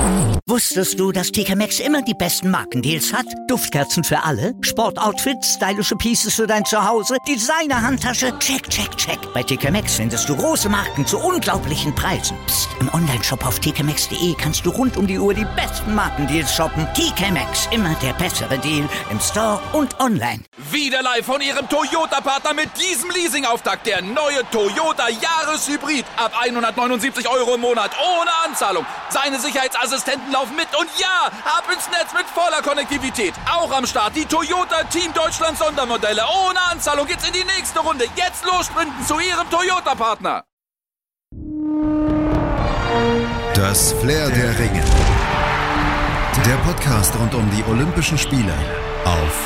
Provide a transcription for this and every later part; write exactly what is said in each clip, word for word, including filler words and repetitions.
Wusstest du, dass T K Maxx immer die besten Markendeals hat? Duftkerzen für alle, Sportoutfits, stylische Pieces für dein Zuhause, Designer-Handtasche, check, check, check. Bei T K Maxx findest du große Marken zu unglaublichen Preisen. Psst. Im Onlineshop auf t k maxx punkt d e kannst du rund um die Uhr die besten Markendeals shoppen. T K Maxx, immer der bessere Deal im Store und online. Wieder live von Ihrem Toyota-Partner mit diesem Leasing-Auftakt. Der neue Toyota Jahreshybrid. Ab hundertneunundsiebzig Euro im Monat. Ohne Anzahlung. Seine Sicherheitsassistenten laufen mit. Und ja, ab ins Netz mit voller Konnektivität. Auch am Start die Toyota Team Deutschland Sondermodelle. Ohne Anzahlung geht's in die nächste Runde. Jetzt los sprinten zu Ihrem Toyota-Partner. Das Flair der Ringe. Der Podcast rund um die Olympischen Spiele auf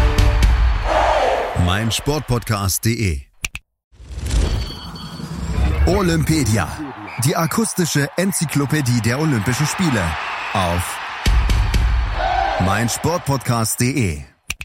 meinsportpodcast punkt de. Olympedia, die akustische Enzyklopädie der Olympischen Spiele auf meinsportpodcast punkt de.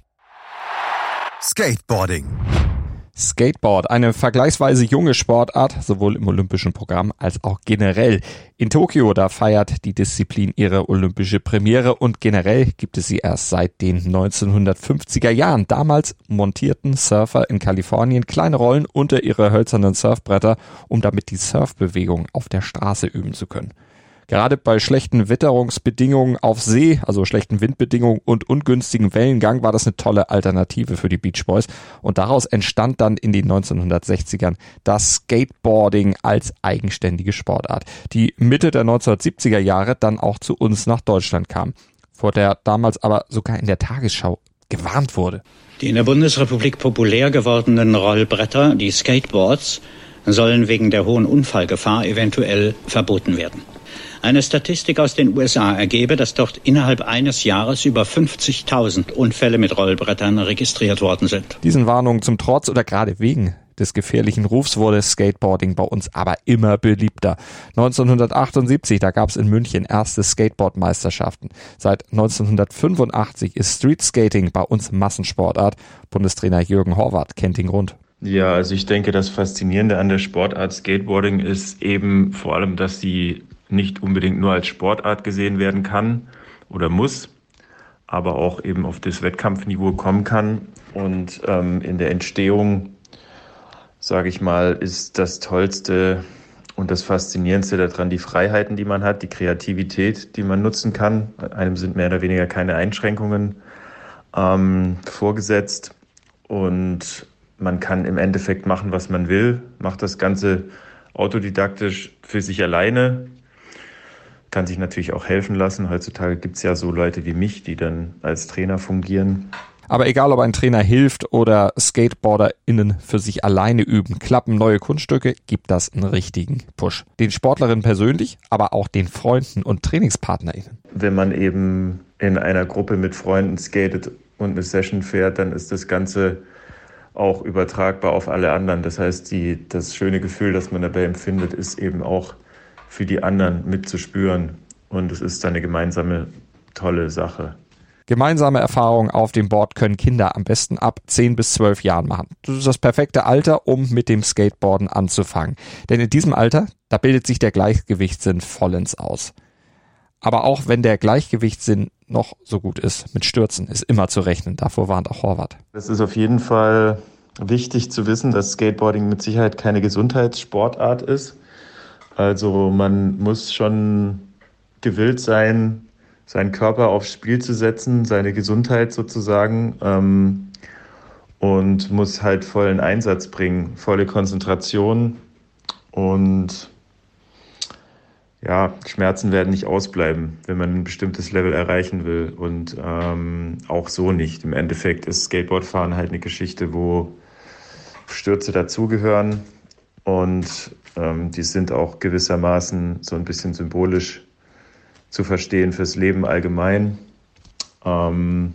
Skateboarding. Skateboard, eine vergleichsweise junge Sportart, sowohl im olympischen Programm als auch generell. In Tokio, da feiert die Disziplin ihre olympische Premiere und generell gibt es sie erst seit den neunzehnhundertfünfziger Jahren. Damals montierten Surfer in Kalifornien kleine Rollen unter ihre hölzernen Surfbretter, um damit die Surfbewegung auf der Straße üben zu können. Gerade bei schlechten Witterungsbedingungen auf See, also schlechten Windbedingungen und ungünstigen Wellengang, war das eine tolle Alternative für die Beach Boys. Und daraus entstand dann in den neunzehnhundertsechzigern das Skateboarding als eigenständige Sportart, die Mitte der neunzehnhundertsiebziger Jahre dann auch zu uns nach Deutschland kam, vor der damals aber sogar in der Tagesschau gewarnt wurde. Die in der Bundesrepublik populär gewordenen Rollbretter, die Skateboards, sollen wegen der hohen Unfallgefahr eventuell verboten werden. Eine Statistik aus den U S A ergebe, dass dort innerhalb eines Jahres über fünfzigtausend Unfälle mit Rollbrettern registriert worden sind. Diesen Warnungen zum Trotz oder gerade wegen des gefährlichen Rufs wurde Skateboarding bei uns aber immer beliebter. neunzehnhundertachtundsiebzig, da gab es in München erste Skateboard-Meisterschaften. Seit neunzehnhundertfünfundachtzig ist Streetskating bei uns Massensportart. Bundestrainer Jürgen Horvath kennt den Grund. Ja, also ich denke, das Faszinierende an der Sportart Skateboarding ist eben vor allem, dass sie nicht unbedingt nur als Sportart gesehen werden kann oder muss, aber auch eben auf das Wettkampfniveau kommen kann. Und ähm, in der Entstehung, sage ich mal, ist das Tollste und das Faszinierendste daran die Freiheiten, die man hat, die Kreativität, die man nutzen kann. Einem sind mehr oder weniger keine Einschränkungen ähm, vorgesetzt und man kann im Endeffekt machen, was man will, macht das Ganze autodidaktisch für sich alleine, kann sich natürlich auch helfen lassen. Heutzutage gibt es ja so Leute wie mich, die dann als Trainer fungieren. Aber egal, ob ein Trainer hilft oder SkateboarderInnen für sich alleine üben, klappen neue Kunststücke, gibt das einen richtigen Push. Den Sportlerinnen persönlich, aber auch den Freunden und TrainingspartnerInnen. Wenn man eben in einer Gruppe mit Freunden skatet und eine Session fährt, dann ist das Ganze auch übertragbar auf alle anderen. Das heißt, die, das schöne Gefühl, das man dabei empfindet, ist eben auch für die anderen mitzuspüren. Und es ist eine gemeinsame, tolle Sache. Gemeinsame Erfahrungen auf dem Board können Kinder am besten ab zehn bis zwölf Jahren machen. Das ist das perfekte Alter, um mit dem Skateboarden anzufangen. Denn in diesem Alter, da bildet sich der Gleichgewichtssinn vollends aus. Aber auch wenn der Gleichgewichtssinn noch so gut ist, mit Stürzen ist immer zu rechnen. Davor warnt auch Horvath. Es ist auf jeden Fall wichtig zu wissen, dass Skateboarding mit Sicherheit keine Gesundheitssportart ist. Also man muss schon gewillt sein, seinen Körper aufs Spiel zu setzen, seine Gesundheit sozusagen, ähm, und muss halt vollen Einsatz bringen, volle Konzentration und ja, Schmerzen werden nicht ausbleiben, wenn man ein bestimmtes Level erreichen will und ähm, auch so nicht. Im Endeffekt ist Skateboardfahren halt eine Geschichte, wo Stürze dazugehören und ähm, die sind auch gewissermaßen so ein bisschen symbolisch zu verstehen fürs Leben allgemein. Ähm,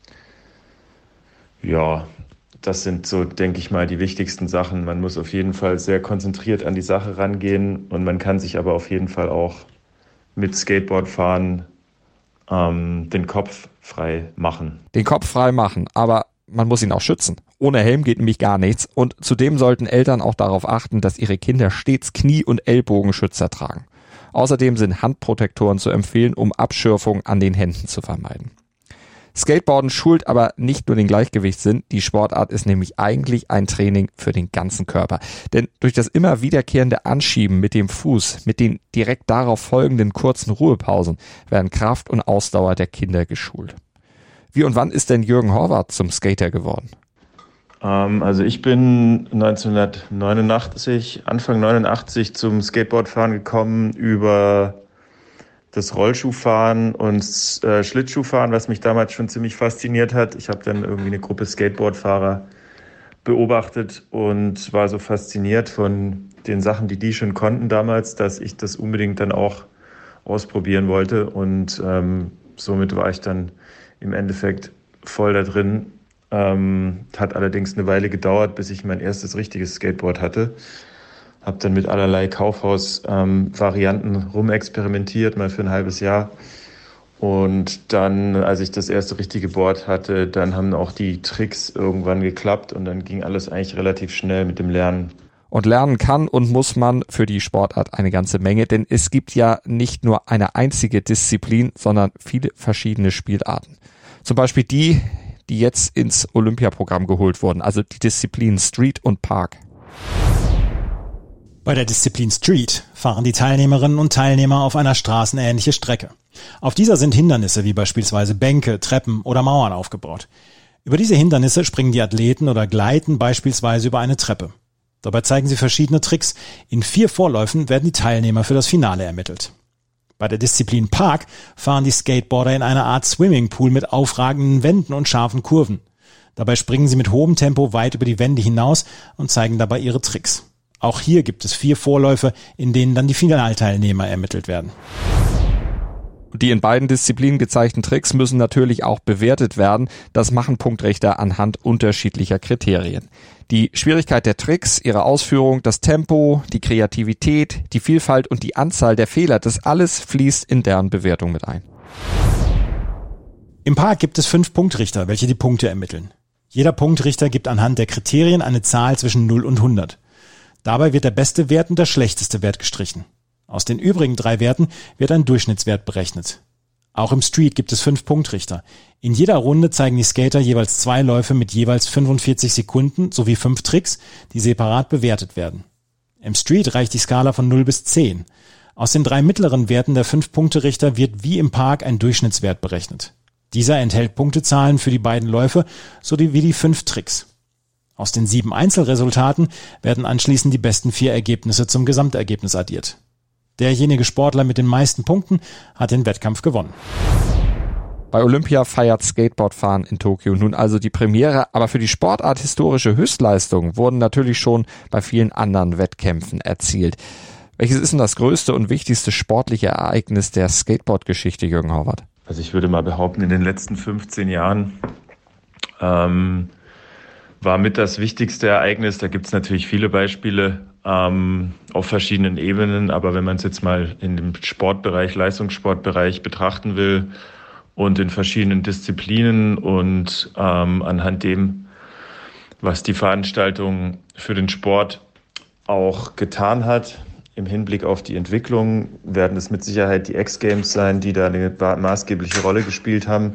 ja, das sind so, denke ich mal, die wichtigsten Sachen. Man muss auf jeden Fall sehr konzentriert an die Sache rangehen und man kann sich aber auf jeden Fall auch mit Skateboardfahren ähm, den Kopf frei machen. Den Kopf frei machen, aber man muss ihn auch schützen. Ohne Helm geht nämlich gar nichts und zudem sollten Eltern auch darauf achten, dass ihre Kinder stets Knie- und Ellbogenschützer tragen. Außerdem sind Handprotektoren zu empfehlen, um Abschürfung an den Händen zu vermeiden. Skateboarden schult aber nicht nur den Gleichgewichtssinn, die Sportart ist nämlich eigentlich ein Training für den ganzen Körper. Denn durch das immer wiederkehrende Anschieben mit dem Fuß, mit den direkt darauf folgenden kurzen Ruhepausen, werden Kraft und Ausdauer der Kinder geschult. Wie und wann ist denn Jürgen Horvath zum Skater geworden? Ähm, also ich bin neunzehnhundertneunundachtzig, Anfang neunundachtzig zum Skateboardfahren gekommen über das Rollschuhfahren und äh, Schlittschuhfahren, was mich damals schon ziemlich fasziniert hat. Ich habe dann irgendwie eine Gruppe Skateboardfahrer beobachtet und war so fasziniert von den Sachen, die die schon konnten damals, dass ich das unbedingt dann auch ausprobieren wollte. Und ähm, somit war ich dann im Endeffekt voll da drin. Ähm, hat allerdings eine Weile gedauert, bis ich mein erstes richtiges Skateboard hatte. Habe dann mit allerlei Kaufhaus-Varianten ähm, rumexperimentiert, mal für ein halbes Jahr. Und dann, als ich das erste richtige Board hatte, dann haben auch die Tricks irgendwann geklappt und dann ging alles eigentlich relativ schnell mit dem Lernen. Und lernen kann und muss man für die Sportart eine ganze Menge, denn es gibt ja nicht nur eine einzige Disziplin, sondern viele verschiedene Spielarten. Zum Beispiel die, die jetzt ins Olympiaprogramm geholt wurden, also die Disziplinen Street und Park. Bei der Disziplin Street fahren die Teilnehmerinnen und Teilnehmer auf einer straßenähnliche Strecke. Auf dieser sind Hindernisse wie beispielsweise Bänke, Treppen oder Mauern aufgebaut. Über diese Hindernisse springen die Athleten oder gleiten beispielsweise über eine Treppe. Dabei zeigen sie verschiedene Tricks. In vier Vorläufen werden die Teilnehmer für das Finale ermittelt. Bei der Disziplin Park fahren die Skateboarder in einer Art Swimmingpool mit aufragenden Wänden und scharfen Kurven. Dabei springen sie mit hohem Tempo weit über die Wände hinaus und zeigen dabei ihre Tricks. Auch hier gibt es vier Vorläufe, in denen dann die Finalteilnehmer ermittelt werden. Die in beiden Disziplinen gezeigten Tricks müssen natürlich auch bewertet werden. Das machen Punktrichter anhand unterschiedlicher Kriterien. Die Schwierigkeit der Tricks, ihre Ausführung, das Tempo, die Kreativität, die Vielfalt und die Anzahl der Fehler, das alles fließt in deren Bewertung mit ein. Im Park gibt es fünf Punktrichter, welche die Punkte ermitteln. Jeder Punktrichter gibt anhand der Kriterien eine Zahl zwischen null und hundert. Dabei wird der beste Wert und der schlechteste Wert gestrichen. Aus den übrigen drei Werten wird ein Durchschnittswert berechnet. Auch im Street gibt es fünf Punktrichter. In jeder Runde zeigen die Skater jeweils zwei Läufe mit jeweils fünfundvierzig Sekunden sowie fünf Tricks, die separat bewertet werden. Im Street reicht die Skala von null bis zehn. Aus den drei mittleren Werten der fünf Punkterichter wird wie im Park ein Durchschnittswert berechnet. Dieser enthält Punktezahlen für die beiden Läufe sowie die fünf Tricks. Aus den sieben Einzelresultaten werden anschließend die besten vier Ergebnisse zum Gesamtergebnis addiert. Derjenige Sportler mit den meisten Punkten hat den Wettkampf gewonnen. Bei Olympia feiert Skateboardfahren in Tokio nun also die Premiere, aber für die Sportart historische Höchstleistungen wurden natürlich schon bei vielen anderen Wettkämpfen erzielt. Welches ist denn das größte und wichtigste sportliche Ereignis der Skateboard-Geschichte, Jürgen Horvath? Also ich würde mal behaupten, in den letzten fünfzehn Jahren ähm, war mit das wichtigste Ereignis. Da gibt es natürlich viele Beispiele ähm, auf verschiedenen Ebenen, aber wenn man es jetzt mal in dem Sportbereich, Leistungssportbereich betrachten will und in verschiedenen Disziplinen und ähm, anhand dem, was die Veranstaltung für den Sport auch getan hat, im Hinblick auf die Entwicklung, werden es mit Sicherheit die X-Games sein, die da eine maßgebliche Rolle gespielt haben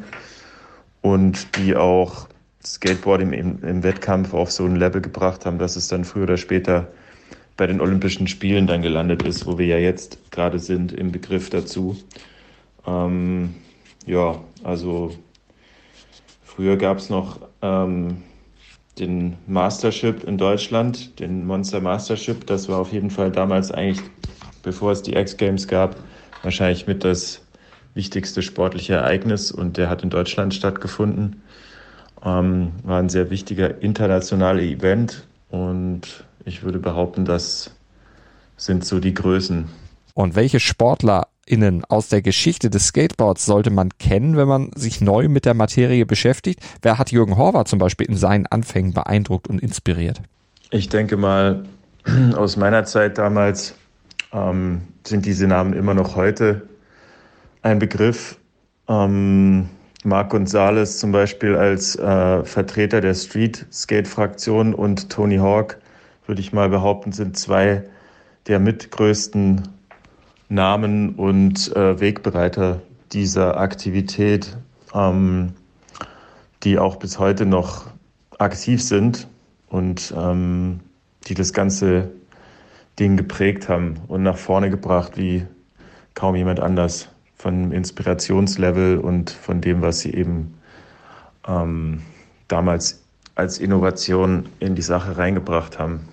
und die auch Skateboarding im, im Wettkampf auf so ein Level gebracht haben, dass es dann früher oder später bei den Olympischen Spielen dann gelandet ist, wo wir ja jetzt gerade sind im Begriff dazu. Ähm, ja, also früher gab es noch ähm, den Mastership in Deutschland, den Monster Mastership. Das war auf jeden Fall damals eigentlich, bevor es die X-Games gab, wahrscheinlich mit das wichtigste sportliche Ereignis und der hat in Deutschland stattgefunden. Ähm, war ein sehr wichtiger internationaler Event und ich würde behaupten, das sind so die Größen. Und welche SportlerInnen aus der Geschichte des Skateboards sollte man kennen, wenn man sich neu mit der Materie beschäftigt? Wer hat Jürgen Horvath zum Beispiel in seinen Anfängen beeindruckt und inspiriert? Ich denke mal, aus meiner Zeit damals ähm, sind diese Namen immer noch heute ein Begriff. Ähm, Marc Gonzalez zum Beispiel als äh, Vertreter der Street-Skate-Fraktion und Tony Hawk, würde ich mal behaupten, sind zwei der mitgrößten Namen und äh, Wegbereiter dieser Aktivität, ähm, die auch bis heute noch aktiv sind und ähm, die das ganze Ding geprägt haben und nach vorne gebracht wie kaum jemand anders, von Inspirationslevel und von dem, was sie eben ähm, damals als Innovation in die Sache reingebracht haben.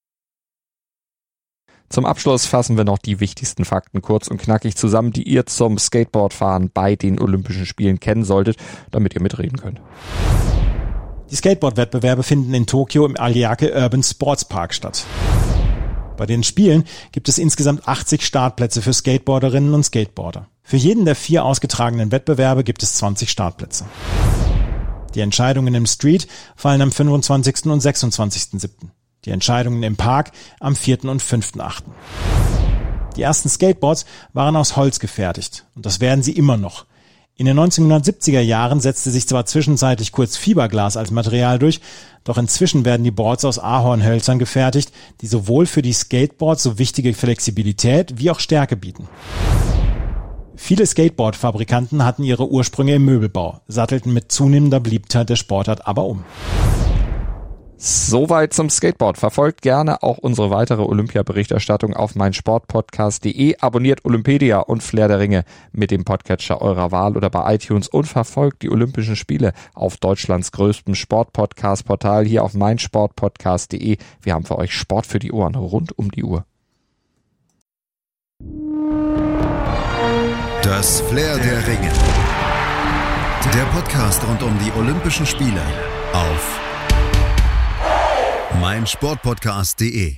Zum Abschluss fassen wir noch die wichtigsten Fakten kurz und knackig zusammen, die ihr zum Skateboardfahren bei den Olympischen Spielen kennen solltet, damit ihr mitreden könnt. Die Skateboard-Wettbewerbe finden in Tokio im Ariake Urban Sports Park statt. Bei den Spielen gibt es insgesamt achtzig Startplätze für Skateboarderinnen und Skateboarder. Für jeden der vier ausgetragenen Wettbewerbe gibt es zwanzig Startplätze. Die Entscheidungen im Street fallen am fünfundzwanzigsten und sechsundzwanzigsten siebten Die Entscheidungen im Park am vierten und fünften achten Die ersten Skateboards waren aus Holz gefertigt und das werden sie immer noch. In den neunzehnhundertsiebziger Jahren setzte sich zwar zwischenzeitlich kurz Fiberglas als Material durch, doch inzwischen werden die Boards aus Ahornhölzern gefertigt, die sowohl für die Skateboards so wichtige Flexibilität wie auch Stärke bieten. Viele Skateboard-Fabrikanten hatten ihre Ursprünge im Möbelbau, sattelten mit zunehmender Beliebtheit der Sportart aber um. Soweit zum Skateboard. Verfolgt gerne auch unsere weitere Olympia-Berichterstattung auf meinsportpodcast punkt de. Abonniert Olympedia und Flair der Ringe mit dem Podcatcher eurer Wahl oder bei iTunes und verfolgt die Olympischen Spiele auf Deutschlands größtem Sport-Podcast-Portal hier auf meinsportpodcast punkt de. Wir haben für euch Sport für die Ohren rund um die Uhr. Das Flair der Ringe. Der Podcast rund um die Olympischen Spiele auf meinsportpodcast punkt de.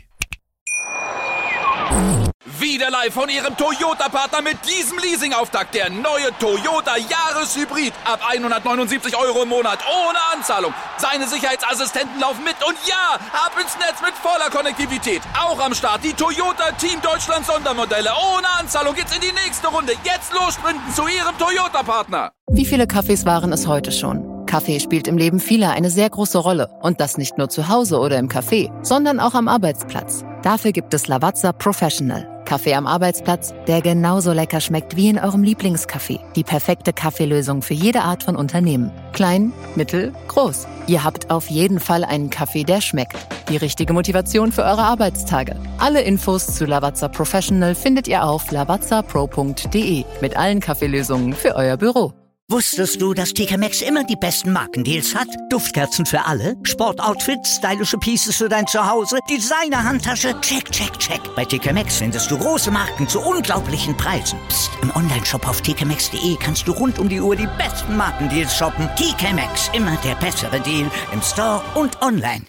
Wieder live von Ihrem Toyota-Partner mit diesem Leasing-Auftakt. Der neue Toyota Jahreshybrid. Ab hundertneunundsiebzig Euro im Monat. Ohne Anzahlung. Seine Sicherheitsassistenten laufen mit. Und ja, ab ins Netz mit voller Konnektivität. Auch am Start die Toyota Team Deutschland Sondermodelle. Ohne Anzahlung geht's in die nächste Runde. Jetzt los sprinten zu Ihrem Toyota-Partner. Wie viele Kaffees waren es heute schon? Kaffee spielt im Leben vieler eine sehr große Rolle. Und das nicht nur zu Hause oder im Café, sondern auch am Arbeitsplatz. Dafür gibt es Lavazza Professional. Kaffee am Arbeitsplatz, der genauso lecker schmeckt wie in eurem Lieblingscafé. Die perfekte Kaffeelösung für jede Art von Unternehmen. Klein, mittel, groß. Ihr habt auf jeden Fall einen Kaffee, der schmeckt. Die richtige Motivation für eure Arbeitstage. Alle Infos zu Lavazza Professional findet ihr auf lavazza pro punkt de mit allen Kaffeelösungen für euer Büro. Wusstest du, dass T K Maxx immer die besten Markendeals hat? Duftkerzen für alle, Sportoutfits, stylische Pieces für dein Zuhause, Designer-Handtasche, check, check, check. Bei T K Maxx findest du große Marken zu unglaublichen Preisen. Psst. Im Onlineshop auf t k maxx punkt de kannst du rund um die Uhr die besten Markendeals shoppen. T K Maxx, immer der bessere Deal im Store und online.